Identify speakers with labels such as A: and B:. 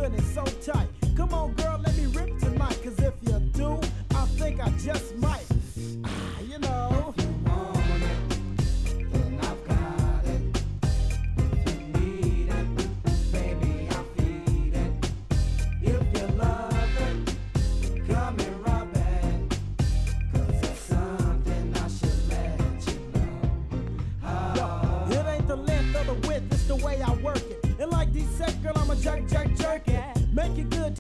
A: when it's so tight. Come on, girl, let me rip tonight. Cause if you do, I think I just might. You know.
B: If you want it, then I've got it. If you need it, baby, I'll feed it. If you love it, come and rub it. Cause it's something I should let you know.
A: It ain't the length or the width, it's the way I work it. And like D-Sec, girl, I'm a jerk it. Make it good.